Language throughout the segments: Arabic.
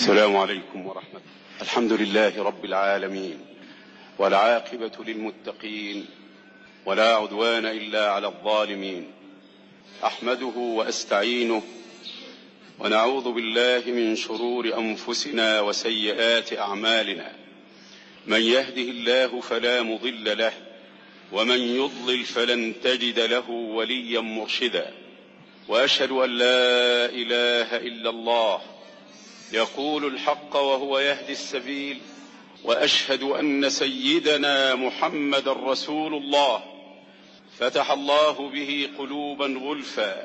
السلام عليكم ورحمة الله. الحمد لله رب العالمين، والعاقبة للمتقين، ولا عدوان إلا على الظالمين. أحمده وأستعينه، ونعوذ بالله من شرور أنفسنا وسيئات أعمالنا. من يهده الله فلا مضل له، ومن يضلل فلن تجد له وليا مرشدا. وأشهد أن لا إله إلا الله يقول الحق وهو يهدي السبيل، وأشهد أن سيدنا محمد رسول الله فتح الله به قلوبا غلفا،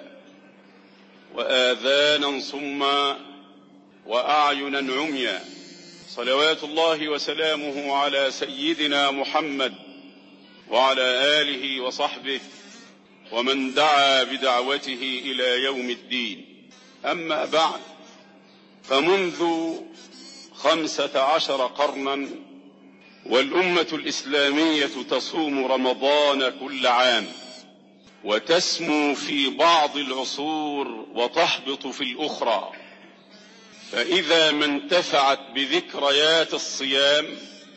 وآذانا صما، وأعينا عميا. صلوات الله وسلامه على سيدنا محمد وعلى آله وصحبه ومن دعا بدعوته إلى يوم الدين. أما بعد، فمنذ 15 قرنا والأمة الإسلامية تصوم رمضان كل عام، وتسمو في بعض العصور وتهبط في الأخرى. فإذا ما انتفعت بذكريات الصيام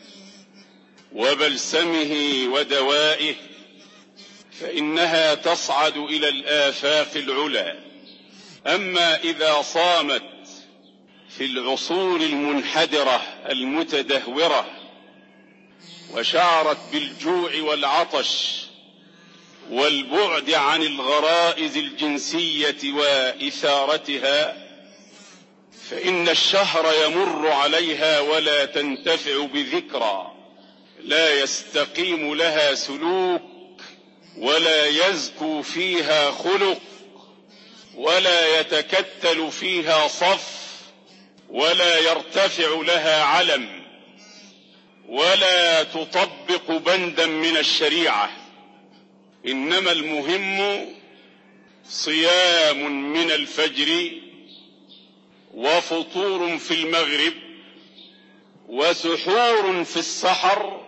وبلسمه ودوائه فإنها تصعد إلى الآفاق العلى. أما إذا صامت في العصور المنحدرة المتدهورة وشعرت بالجوع والعطش والبعد عن الغرائز الجنسية وإثارتها، فإن الشهر يمر عليها ولا تنتفع بذكرى، لا يستقيم لها سلوك، ولا يزكو فيها خلق، ولا يتكتل فيها صف، ولا يرتفع لها علم، ولا تطبق بندا من الشريعة. إنما المهم صيام من الفجر، وفطور في المغرب، وسحور في السحر،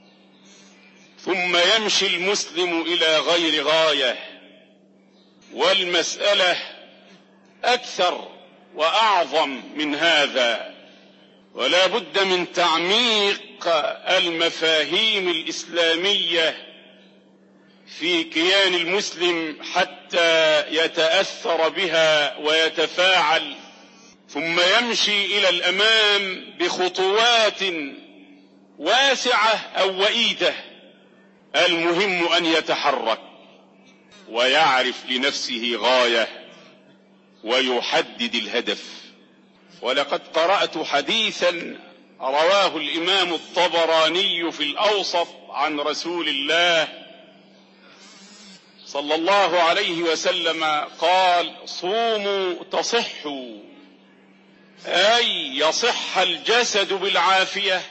ثم يمشي المسلم إلى غير غاية. والمسألة أكثر وأعظم من هذا، ولا بد من تعميق المفاهيم الإسلامية في كيان المسلم حتى يتأثر بها ويتفاعل، ثم يمشي إلى الأمام بخطوات واسعة أو وئيدة. المهم أن يتحرك ويعرف لنفسه غاية ويحدد الهدف. ولقد قرأت حديثا رواه الإمام الطبراني في الأوسط عن رسول الله صلى الله عليه وسلم قال: صوموا تصحوا، أي يصح الجسد بالعافية،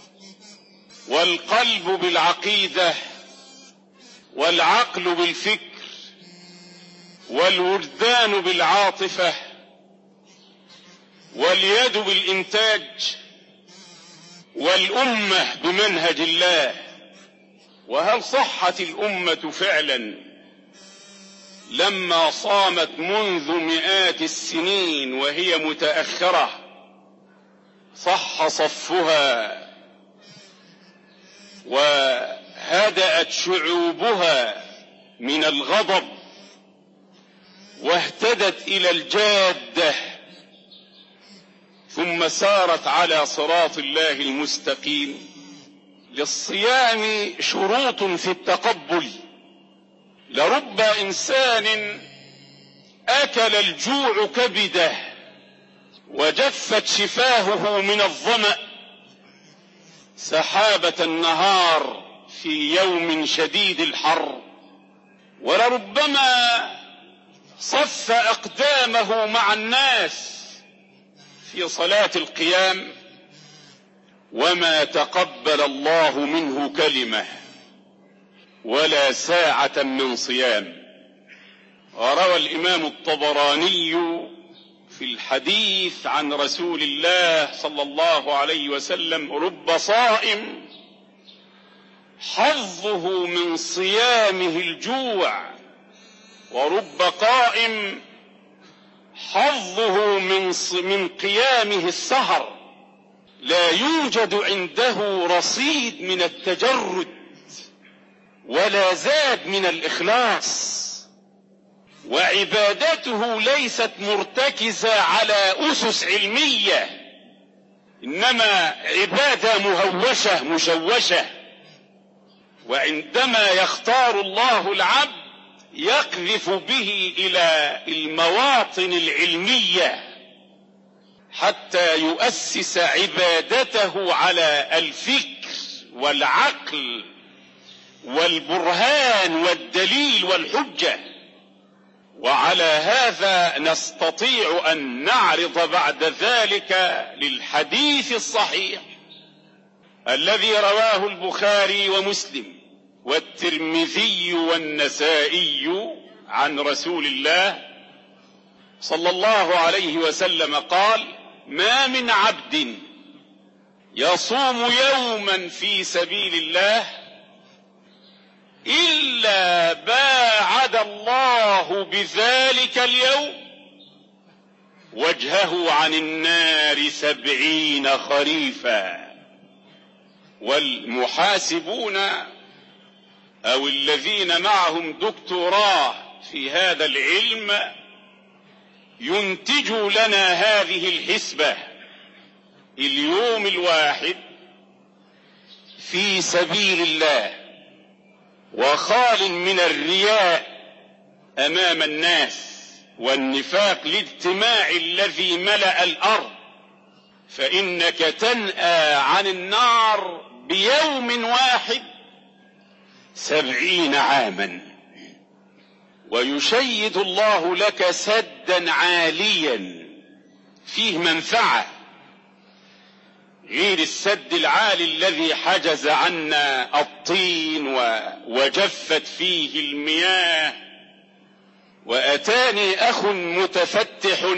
والقلب بالعقيدة، والعقل بالفكر، والوجدان بالعاطفة، واليد بالإنتاج، والأمة بمنهج الله. وهل صحت الأمة فعلا لما صامت منذ مئات السنين وهي متأخرة؟ صح صفها، وهدأت شعوبها من الغضب، واهتدت إلى الجادة، ثم سارت على صراط الله المستقيم. للصيام شروط في التقبل. لرب إنسان أكل الجوع كبده وجفت شفاهه من الظمأ سحابة النهار في يوم شديد الحر، ولربما صف أقدامه مع الناس في صلاة القيام وما تقبل الله منه كلمة ولا ساعة من صيام. وروى الإمام الطبراني في الحديث عن رسول الله صلى الله عليه وسلم: رب صائم حظه من صيامه الجوع، ورب قائم حظه من قيامه السهر، لا يوجد عنده رصيد من التجرد ولا زاد من الإخلاص، وعبادته ليست مرتكزة على أسس علمية، إنما عبادة مهوشة مشوشة. وعندما يختار الله العبد يقذف به إلى المواطن العلمية حتى يؤسس عبادته على الفكر والعقل والبرهان والدليل والحجة. وعلى هذا نستطيع أن نعرض بعد ذلك للحديث الصحيح الذي رواه البخاري ومسلم والترمذي والنسائي عن رسول الله صلى الله عليه وسلم قال: ما من عبد يصوم يوما في سبيل الله إلا باعد الله بذلك اليوم وجهه عن النار 70 خريفا. والمحاسبون أو الذين معهم دكتوراه في هذا العلم ينتجوا لنا هذه الحسبة: اليوم الواحد في سبيل الله وخال من الرياء أمام الناس والنفاق الاجتماعي الذي ملأ الأرض، فإنك تنأى عن النار بيوم واحد 70 عاما، ويشيد الله لك سدا عاليا فيه منفعة غير السد العالي الذي حجز عنا الطين وجفت فيه المياه. وأتاني أخ متفتح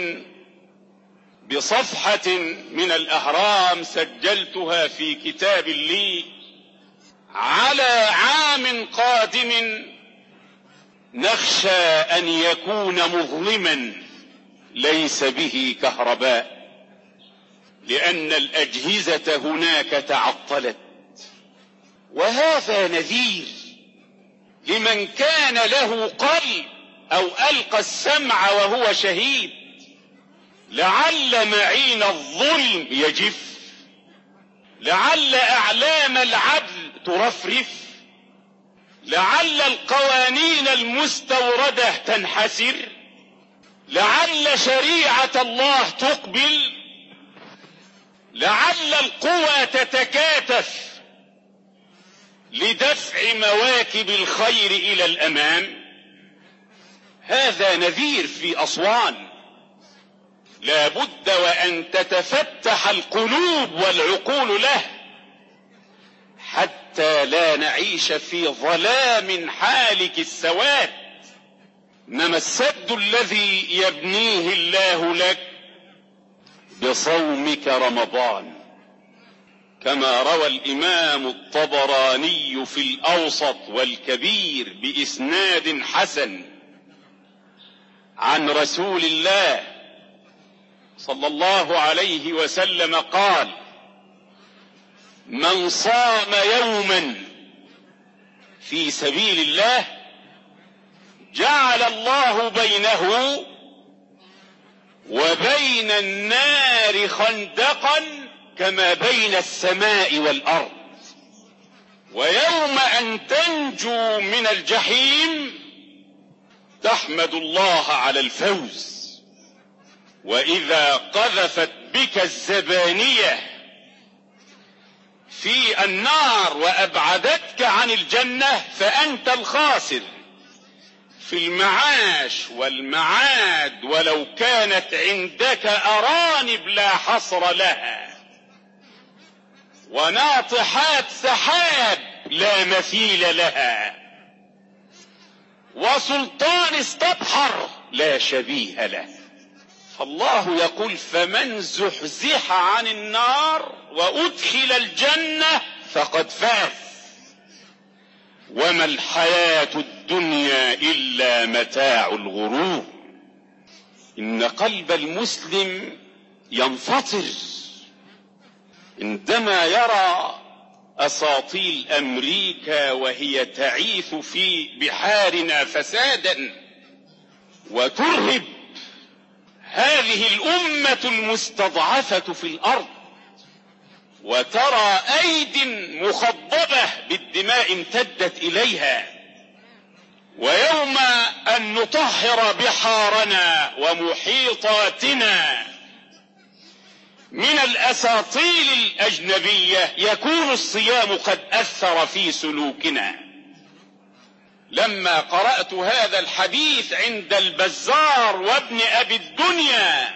بصفحة من الأهرام سجلتها في كتاب لي: على عام قادم نخشى أن يكون مظلما ليس به كهرباء، لأن الأجهزة هناك تعطلت. وهذا نذير لمن كان له قلب أو ألقى السمع وهو شهيد، لعل معين الظلم يجف، لعل أعلام العدل ترفرف، لعل القوانين المستوردة تنحسر، لعل شريعة الله تقبل، لعل القوى تتكاتف لدفع مواكب الخير إلى الأمام. هذا نذير في أسوان، لا بد وأن تتفتح القلوب والعقول له حتى لا نعيش في ظلام حالك السواد. إنما السد الذي يبنيه الله لك بصومك رمضان، كما روى الإمام الطبراني في الأوسط والكبير بإسناد حسن عن رسول الله صلى الله عليه وسلم قال: من صام يوما في سبيل الله جعل الله بينه وبين النار خندقا كما بين السماء والأرض. ويوم أن تنجو من الجحيم تحمد الله على الفوز. وإذا قذفت بك الزبانية في النار وأبعدتك عن الجنة فأنت الخاسر في المعاش والمعاد، ولو كانت عندك أرانب لا حصر لها وناطحات سحاب لا مثيل لها وسلطان استبحر لا شبيه له. فالله يقول: فمن زحزح عن النار وأدخل الجنة فقد فاز، وما الحياة الدنيا إلا متاع الغرور. إن قلب المسلم ينفطر عندما يرى أساطيل أمريكا وهي تعيث في بحارنا فسادا وترهب هذه الأمة المستضعفة في الأرض، وترى أيد مخضبة بالدماء امتدت إليها. ويوم أن نطهر بحارنا ومحيطاتنا من الأساطيل الأجنبية يكون الصيام قد أثر في سلوكنا. لما قرأت هذا الحديث عند البزار وابن أبي الدنيا،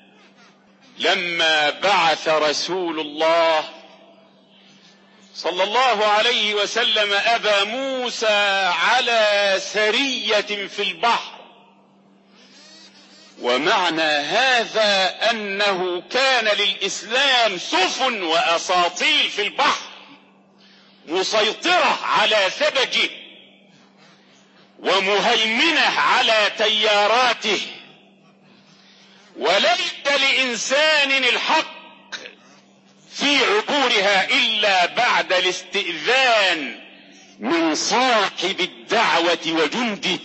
لما بعث رسول الله صلى الله عليه وسلم أبا موسى على سرية في البحر، ومعنى هذا أنه كان للإسلام سفن وأساطيل في البحر مسيطرة على ثبجه ومهيمنة على تياراته، وليس لإنسان الحق في عبورها إلا بعد الاستئذان من صاحب الدعوة وجنده.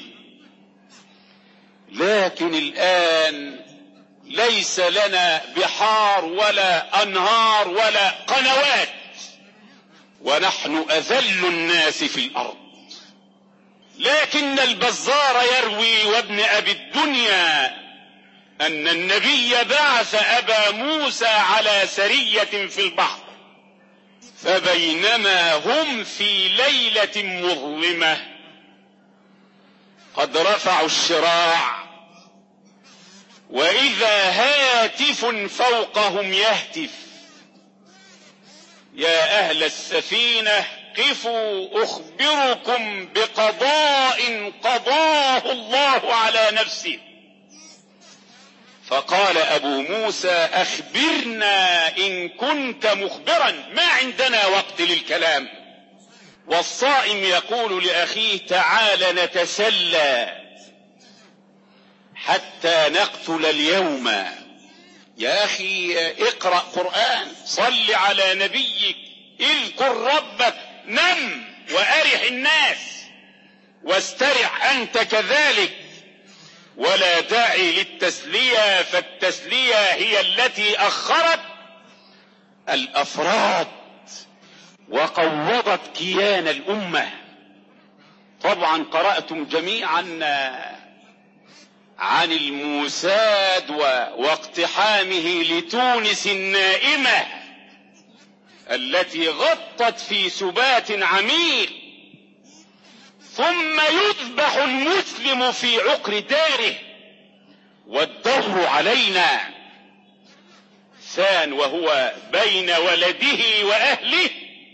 لكن الآن ليس لنا بحار ولا أنهار ولا قنوات، ونحن أذل الناس في الأرض. لكن البزار يروي وابن أبي الدنيا أن النبي بعث أبا موسى على سرية في البحر، فبينما هم في ليلة مظلمة قد رفعوا الشراع، وإذا هاتف فوقهم يهتف: يا أهل السفينة قفوا أخبركم بقضاء قضاه الله على نفسه. فقال أبو موسى: أخبرنا إن كنت مخبرا، ما عندنا وقت للكلام. والصائم يقول لأخيه: تعال نتسلى حتى نقتل اليوم. يا أخي اقرأ قرآن، صل على نبيك، اذكر ربك، نم وأرح الناس واسترح أنت كذلك، ولا داعي للتسلية، فالتسلية هي التي أخرت الأفراد وقوضت كيان الأمة. طبعا قرأتم جميعا عن الموساد واقتحامه لتونس النائمة التي غطت في سبات عميق، ثم يذبح المسلم في عقر داره والدور علينا. ثان وهو بين ولده وأهله،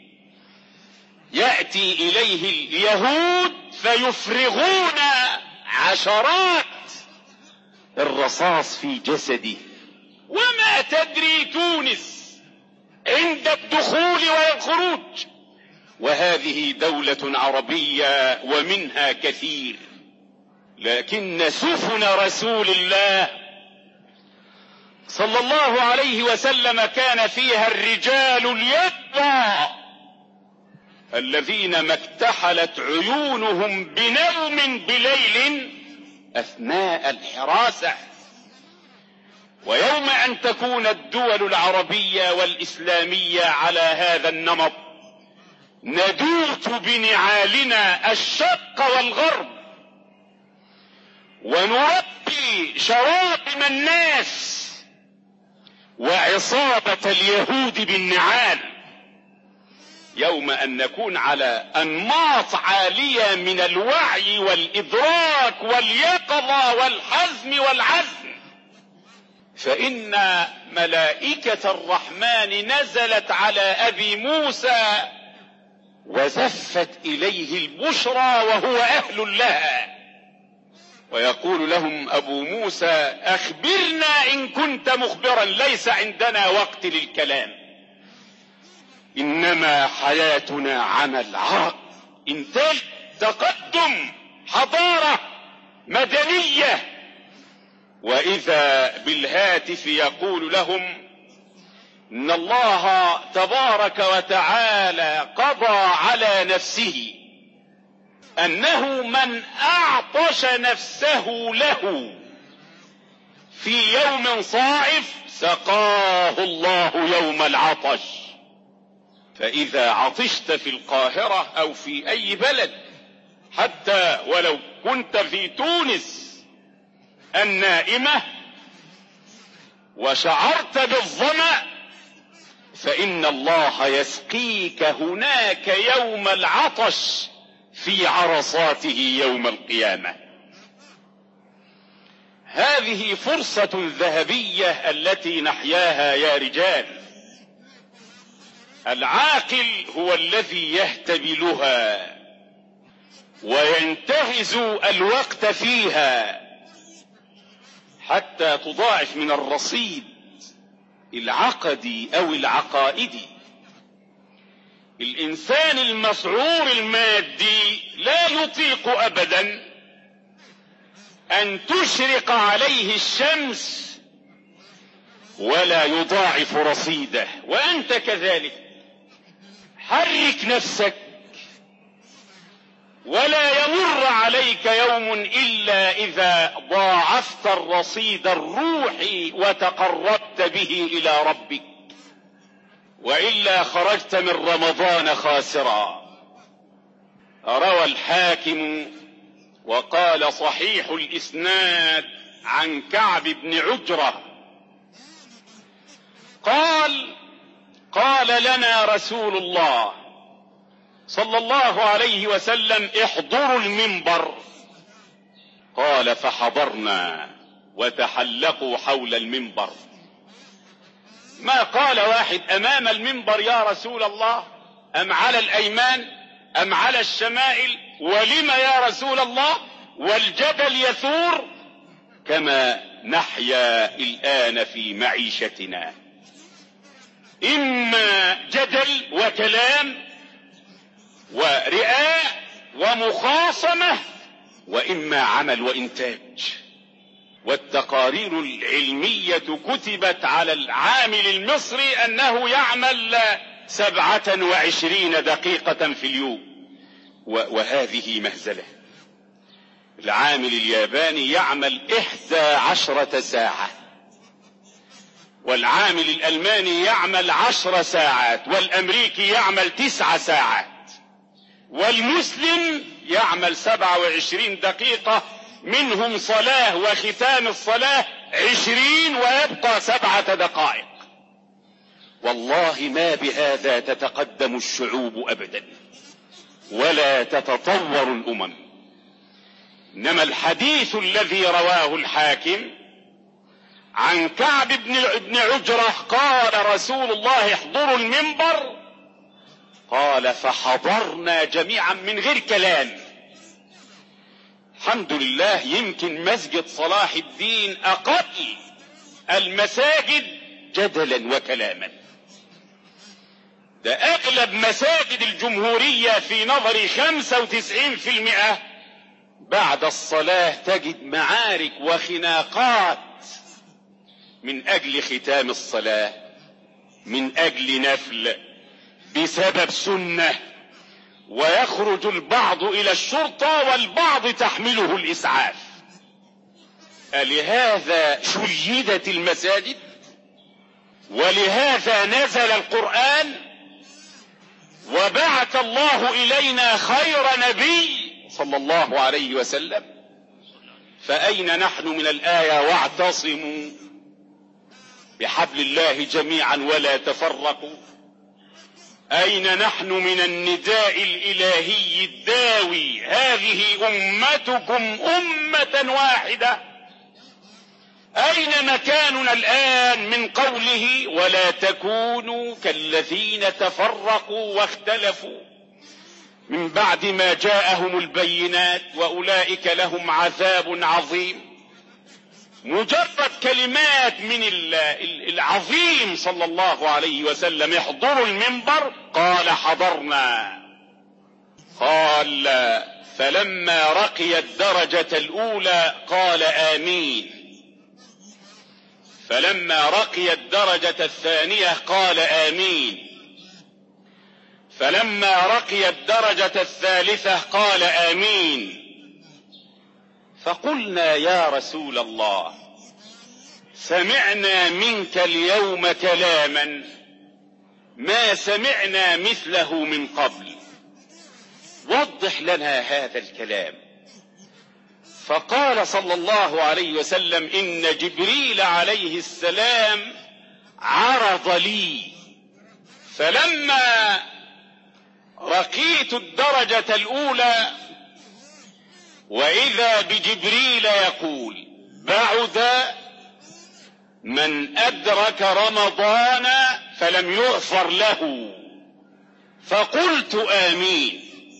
يأتي إليه اليهود فيفرغون عشرات الرصاص في جسده، وما تدري تونس عند الدخول والخروج، وهذه دولة عربية ومنها كثير. لكن سفن رسول الله صلى الله عليه وسلم كان فيها الرجال اليقظة الذين ما اكتحلت عيونهم بنوم بليل أثناء الحراسة. ويوم أن تكون الدول العربية والإسلامية على هذا النمط، ندوث بنعالنا الشرق والغرب ونربي شواطم الناس وعصابة اليهود بالنعال. يوم أن نكون على أنماط عالية من الوعي والإدراك واليقظة والحزم والعزم، فإن ملائكة الرحمن نزلت على أبي موسى وزفت إليه البشرى وهو أهل لها، ويقول لهم أبو موسى: أخبرنا إن كنت مخبرا، ليس عندنا وقت للكلام، إنما حياتنا عمل عرق، إنتاج، تقدم، حضارة مدنية. وإذا بالهاتف يقول لهم إن الله تبارك وتعالى قضى على نفسه أنه من أعطش نفسه له في يوم صائف سقاه الله يوم العطش. فإذا عطشت في القاهرة أو في أي بلد، حتى ولو كنت في تونس النائمة وشعرت بالظمأ، فإن الله يسقيك هناك يوم العطش في عرصاته يوم القيامة. هذه فرصة ذهبية التي نحياها يا رجال. العاقل هو الذي يهتبلها وينتهز الوقت فيها حتى تضاعف من الرصيد العقدي أو العقائدي. الإنسان المسعور المادي لا يطيق أبدا أن تشرق عليه الشمس ولا يضاعف رصيده، وأنت كذلك. حرك نفسك، ولا يمر عليك يوم إلا إذا ضاعفت الرصيد الروحي وتقربت به إلى ربك، وإلا خرجت من رمضان خاسرا. روى الحاكم وقال صحيح الإسناد عن كعب بن عجرة قال لنا رسول الله صلى الله عليه وسلم احضروا المنبر. قال فحضرنا وتحلقوا حول المنبر. ما قال واحد أمام المنبر يا رسول الله، أم على الأيمان أم على الشمائل، ولم يا رسول الله، والجدل يثور كما نحيا الآن في معيشتنا، إما جدل وكلام ورئاء ومخاصمة، وإما عمل وإنتاج. والتقارير العلمية كتبت على العامل المصري أنه يعمل 27 دقيقة في اليوم، وهذه مهزلة. العامل الياباني يعمل 11 ساعة، والعامل الألماني يعمل 10 ساعات، والأمريكي يعمل 9 ساعات، والمسلم يعمل 27 دقيقة، منهم صلاة وختام الصلاة 20 ويبقى 7 دقائق. والله ما بهذا تتقدم الشعوب أبدا ولا تتطور الأمم. إنما الحديث الذي رواه الحاكم عن كعب بن عجرة قال رسول الله احضروا المنبر، قال فحضرنا جميعا من غير كلام. الحمد لله يمكن مسجد صلاح الدين أقل المساجد جدلا وكلاما. ده أغلب مساجد الجمهورية في نظري 95% بعد الصلاة تجد معارك وخناقات من أجل ختام الصلاة، من أجل نفل، بسبب سنة، ويخرج البعض إلى الشرطة والبعض تحمله الإسعاف. ألهذا شيدت المساجد؟ ولهذا نزل القرآن وبعث الله إلينا خير نبي صلى الله عليه وسلم؟ فأين نحن من الآية واعتصموا بحبل الله جميعا ولا تفرقوا؟ أين نحن من النداء الإلهي الداوي هذه أمتكم أمة واحدة؟ أين مكاننا الآن من قوله ولا تكونوا كالذين تفرقوا واختلفوا من بعد ما جاءهم البينات وأولئك لهم عذاب عظيم؟ مجرد كلمات من العظيم صلى الله عليه وسلم احضروا المنبر، قال حضرنا. قال فلما رقي الدرجة الأولى قال آمين. فلما رقي الدرجة الثانية قال آمين، فلما رقي الدرجة الثالثة قال آمين. فقلنا يا رسول الله سمعنا منك اليوم كلاما ما سمعنا مثله من قبل، وضح لنا هذا الكلام. فقال صلى الله عليه وسلم إن جبريل عليه السلام عرض لي، فلما رقيت الدرجة الأولى وإذا بجبريل يقول بعد من أدرك رمضان فلم يغفر له، فقلت آمين.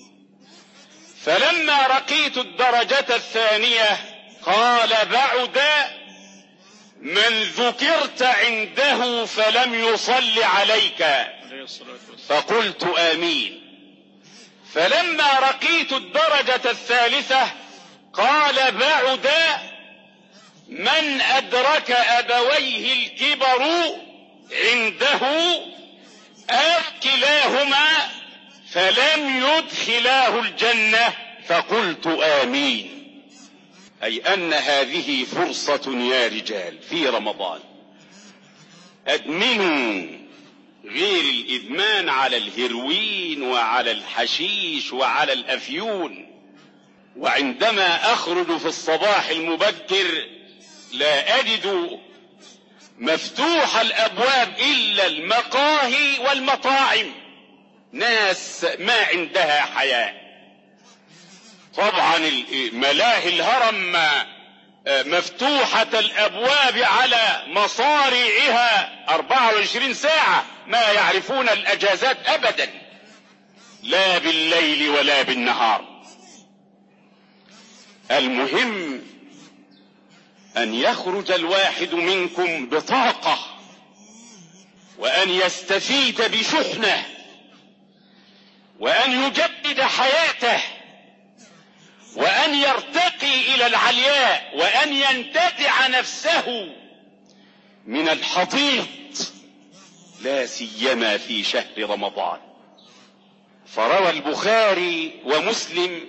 فلما رقيت الدرجة الثانية قال بعد من ذكرت عنده فلم يصل عليك، فقلت آمين. فلما رقيت الدرجة الثالثة قال بعد من أدرك أبويه الكبر عنده أو كلاهما فلم يدخلاه الجنة، فقلت آمين. أي أن هذه فرصة يا رجال في رمضان، أدمنوا، غير الإدمان على الهيروين وعلى الحشيش وعلى الأفيون. وعندما أخرج في الصباح المبكر لا أجد مفتوح الأبواب إلا المقاهي والمطاعم، ناس ما عندها حياء. طبعا ملاهي الهرم مفتوحة الأبواب على مصاريعها 24 ساعة، ما يعرفون الأجازات أبدا، لا بالليل ولا بالنهار. المهم أن يخرج الواحد منكم بطاقة، وأن يستفيد بشحنة، وأن يجدد حياته، وأن يرتقي إلى العلياء، وأن ينتزع نفسه من الحضيض، لا سيما في شهر رمضان. فروى البخاري ومسلم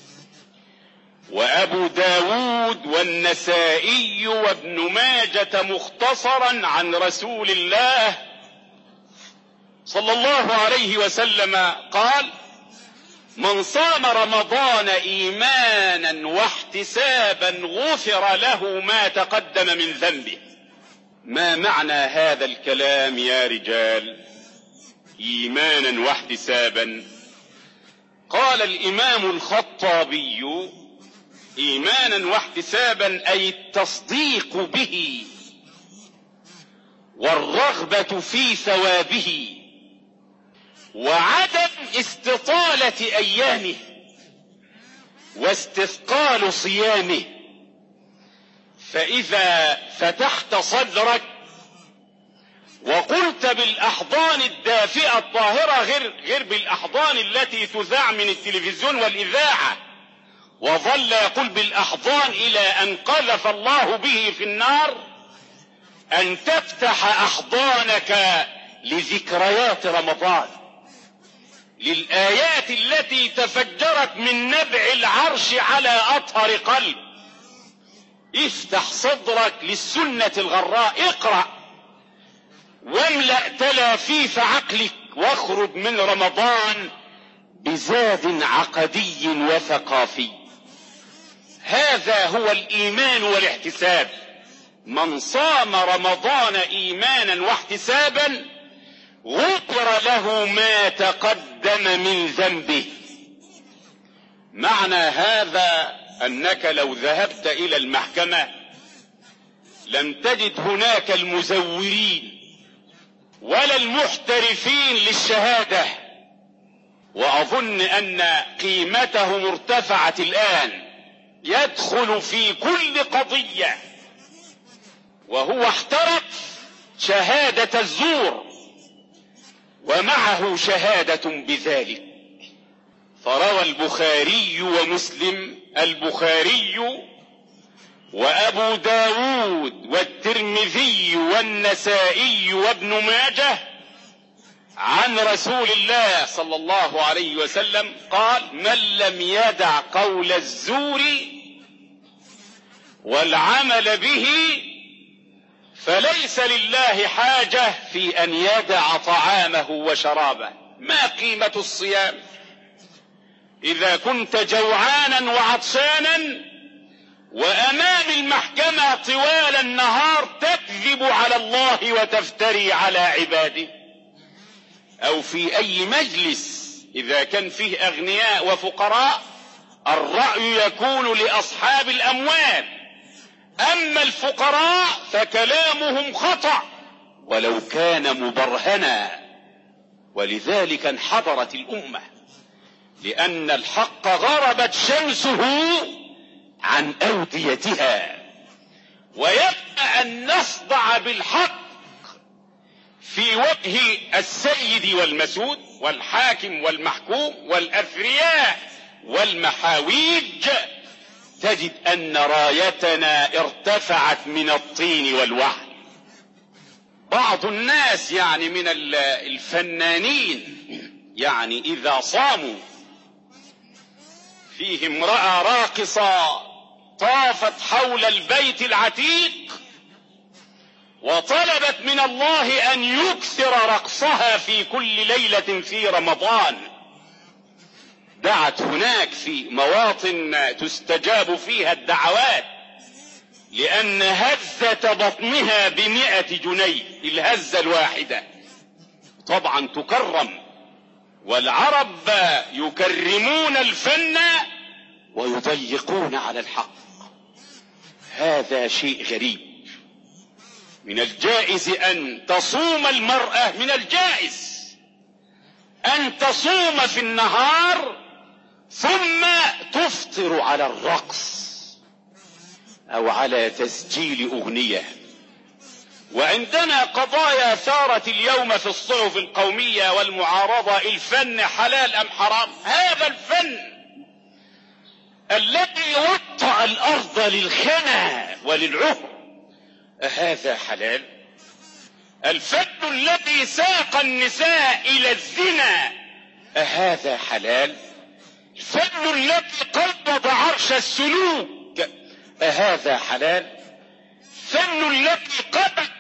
وأبو داود والنسائي وابن ماجة مختصرا عن رسول الله صلى الله عليه وسلم قال: من صام رمضان إيمانا واحتسابا غفر له ما تقدم من ذنبه. ما معنى هذا الكلام يا رجال؟ إيمانا واحتسابا. قال الإمام الخطابي: إيمانا واحتسابا أي التصديق به والرغبة في ثوابه وعدم استطالة أيامه واستثقال صيامه. فإذا فتحت صدرك وقلت بالأحضان الدافئة الطاهرة غير بالأحضان التي تذاع من التلفزيون والإذاعة، وظل يقول بالأحضان إلى أن قذف الله به في النار، أن تفتح أحضانك لذكريات رمضان، للآيات التي تفجرت من نبع العرش على أطهر قلب. افتح صدرك للسنة الغراء، اقرأ واملأ تلافيف عقلك، واخرج من رمضان بزاد عقدي وثقافي. هذا هو الإيمان والاحتساب. من صام رمضان إيمانا واحتسابا غفر له ما تقدم من ذنبه. معنى هذا أنك لو ذهبت إلى المحكمة لم تجد هناك المزورين ولا المحترفين للشهادة، وأظن أن قيمتهم ارتفعت الآن. يدخل في كل قضية وهو احترف شهادة الزور ومعه شهادة بذلك. فروى البخاري ومسلم، البخاري وأبو داود والترمذي والنسائي وابن ماجه عن رسول الله صلى الله عليه وسلم قال: من لم يدع قول الزور والعمل به فليس لله حاجة في أن يدع طعامه وشرابه. ما قيمة الصيام إذا كنت جوعانا وعطشانا وأمام المحكمة طوال النهار تكذب على الله وتفتري على عباده؟ أو في أي مجلس إذا كان فيه أغنياء وفقراء الرأي يكون لأصحاب الأموال، أما الفقراء فكلامهم خطأ ولو كان مبرهنا. ولذلك انحدرت الأمة، لأن الحق غربت شمسه عن أوديتها. ويبقى أن نصدع بالحق في وجه السيد والمسود والحاكم والمحكوم والأثرياء والمحاويج، تجد أن رايتنا ارتفعت من الطين والوحل. بعض الناس يعني من الفنانين يعني إذا صاموا فيه امرأة راقصة طافت حول البيت العتيق وطلبت من الله أن يكثر رقصها في كل ليلة في رمضان. دعت هناك في مواطن تستجاب فيها الدعوات لأن هزة بطنها ب100 جنيه الهزة الواحدة، طبعا تكرم، والعرب يكرمون الفن ويضيقون على الحق. هذا شيء غريب. من الجائز أن تصوم المرأة، من الجائز أن تصوم في النهار ثم تفطر على الرقص أو على تسجيل أغنية. وعندنا قضايا ثارت اليوم في الصحف القومية والمعارضة: الفن حلال أم حرام؟ هذا الفن الذي وطأ الأرض للخنا وللعهر هذا حلال؟ الفن الذي ساق النساء إلى الزنا هذا حلال؟ الفن الذي قبض عرش السلوك هذا حلال؟ الفن الذي قبض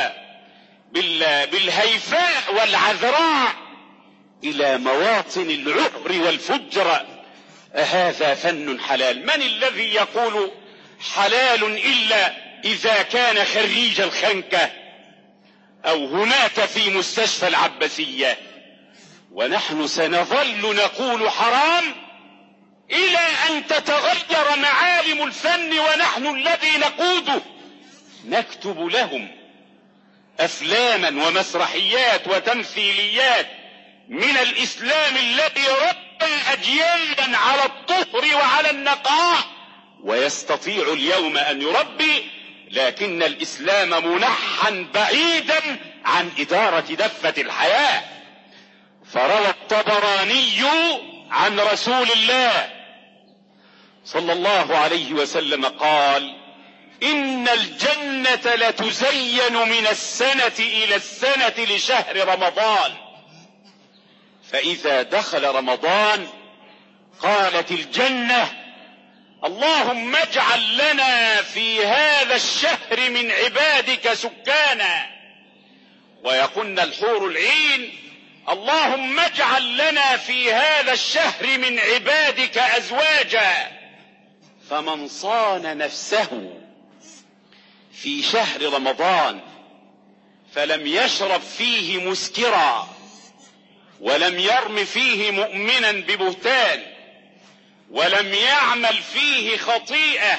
بالهيفاء والعذراء إلى مواطن العهر والفجر هذا فن حلال؟ من الذي يقول حلال إلا إذا كان خريج الخنكة أو هناك في مستشفى العباسية؟ ونحن سنظل نقول حرام إلى أن تتغير معالم الفن، ونحن الذي نقوده. نكتب لهم أفلاما ومسرحيات وتمثيليات من الإسلام الذي ربى أجيالا على الطهر وعلى النقاء، ويستطيع اليوم أن يربي، لكن الإسلام منحا بعيدا عن إدارة دفة الحياة. فروى الطبراني عن رسول الله صلى الله عليه وسلم قال: إن الجنة لتزين من السنة إلى السنة لشهر رمضان، فإذا دخل رمضان قالت الجنة: اللهم اجعل لنا في هذا الشهر من عبادك سكانا. ويقولن الحور العين: اللهم اجعل لنا في هذا الشهر من عبادك أزواجا. فمن صان نفسه في شهر رمضان فلم يشرب فيه مسكرا ولم يرم فيه مؤمنا ببهتان ولم يعمل فيه خطيئة،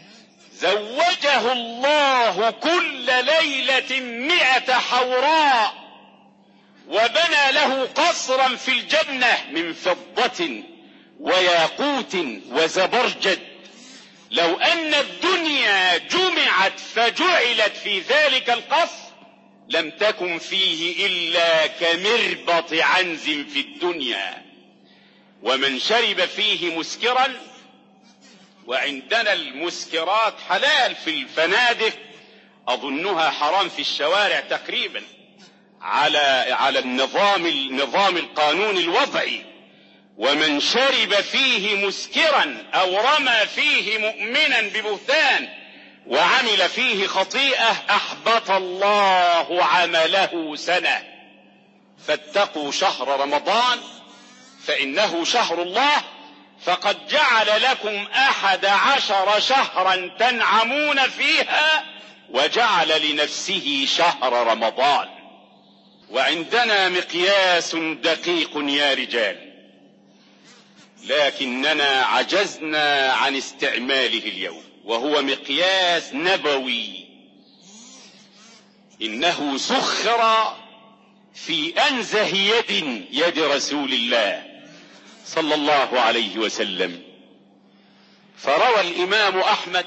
زوجه الله كل ليلة 100 حوراء، وبنى له قصرا في الجنة من فضة وياقوت وزبرجد. لو أن الدنيا جمعت فجعلت في ذلك القصر لم تكن فيه إلا كمربط عنز في الدنيا. ومن شرب فيه مسكرا وعندنا المسكرات حلال في الفنادق، أظنها حرام في الشوارع تقريبا على النظام القانون الوضعي. ومن شرب فيه مسكرا أو رمى فيه مؤمنا ببهتان وعمل فيه خطيئة أحبط الله عمله سنة. فاتقوا شهر رمضان فإنه شهر الله، فقد جعل لكم 11 شهرا تنعمون فيها وجعل لنفسه شهر رمضان. وعندنا مقياس دقيق يا رجال، لكننا عجزنا عن استعماله اليوم، وهو مقياس نبوي. إنه سخر في أنزه يد رسول الله صلى الله عليه وسلم. فروى الإمام أحمد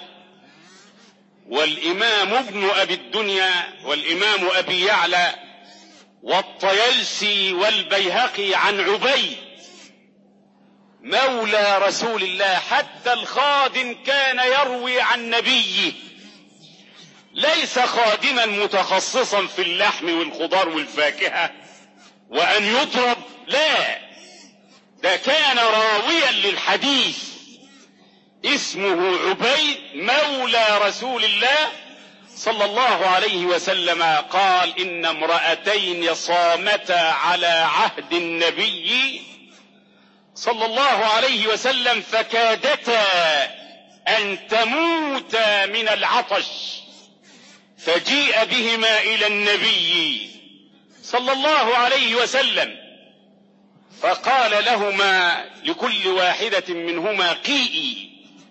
والإمام ابن أبي الدنيا والإمام أبي يعلى والطيلسي والبيهقي عن عبيد مولى رسول الله، حتى الخادم كان يروي عن نبيه، ليس خادما متخصصا في اللحم والخضار والفاكهة وأن يطرب، لا، ده كان راويا للحديث، اسمه عبيد مولى رسول الله صلى الله عليه وسلم. قال: إن امرأتين صامتا على عهد النبي صلى الله عليه وسلم فكادتا أن تموتا من العطش، فجيء بهما إلى النبي صلى الله عليه وسلم فقال لهما لكل واحدة منهما قيئي،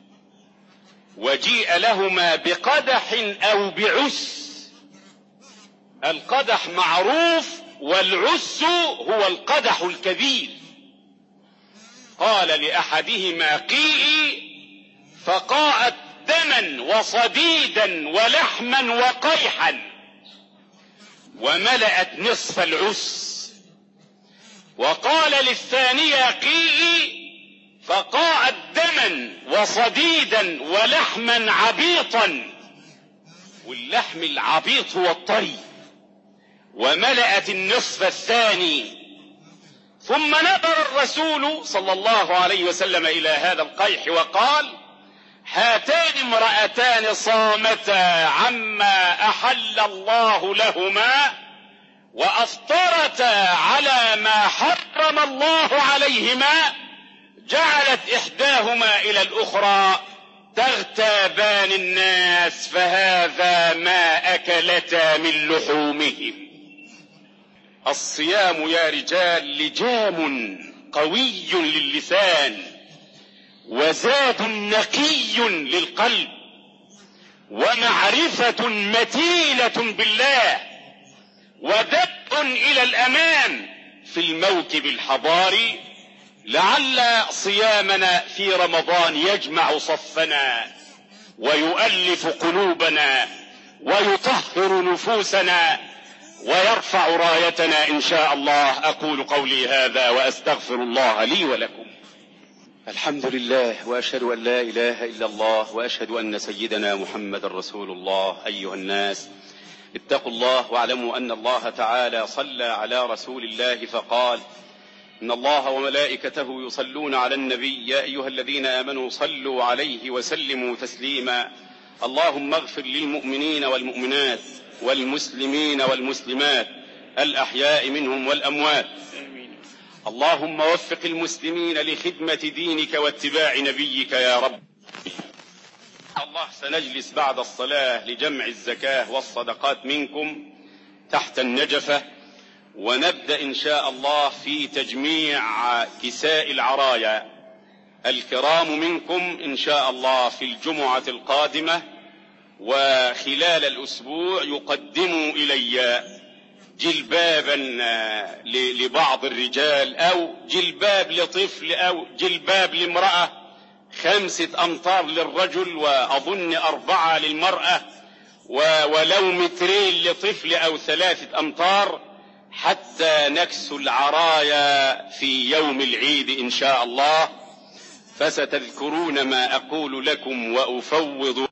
وجيء لهما بقدح أو بعس. القدح معروف والعس هو القدح الكبير. قال لأحدهما قيئي، فقاءت دما وصديدا ولحما وقيحا، وملأت نصف العس. وقال للثانية قيئي، فقاءت دما وصديدا ولحما عبيطا، واللحم العبيط هو الطري، وملأت النصف الثاني. ثم نظر الرسول صلى الله عليه وسلم إلى هذا القيح وقال: هاتان امرأتان صامتا عما أحل الله لهما وأفطرتا على ما حرم الله عليهما، جعلت إحداهما إلى الأخرى تغتابان الناس، فهذا ما أكلتا من لحومهم. الصيام يا رجال لجام قوي للسان، وزاد نقي للقلب، ومعرفة متينة بالله، ودفع إلى الأمام في الموكب الحضاري. لعل صيامنا في رمضان يجمع صفنا ويؤلف قلوبنا ويطهر نفوسنا ويرفع رايتنا إن شاء الله. أقول قولي هذا وأستغفر الله لي ولكم. الحمد لله، وأشهد أن لا إله إلا الله، وأشهد أن سيدنا محمد رسول الله. أيها الناس، اتقوا الله واعلموا أن الله تعالى صلى على رسول الله فقال: إن الله وملائكته يصلون على النبي يا أيها الذين آمنوا صلوا عليه وسلموا تسليما. اللهم اغفر للمؤمنين والمؤمنات والمسلمين والمسلمات الأحياء منهم والأموات. اللهم وفق المسلمين لخدمة دينك واتباع نبيك يا رب. الله سنجلس بعد الصلاة لجمع الزكاة والصدقات منكم تحت النجفة، ونبدأ إن شاء الله في تجميع كساء العرايا. الكرام منكم إن شاء الله في الجمعة القادمة وخلال الأسبوع يقدموا إلي جلبابا لبعض الرجال، أو جلباب لطفل، أو جلباب لامرأة، 5 أمتار للرجل وأظن 4 للمرأة، ولو 2 متر لطفل أو 3 أمتار، حتى نكسو العرايا في يوم العيد إن شاء الله. فستذكرون ما أقول لكم وأفوض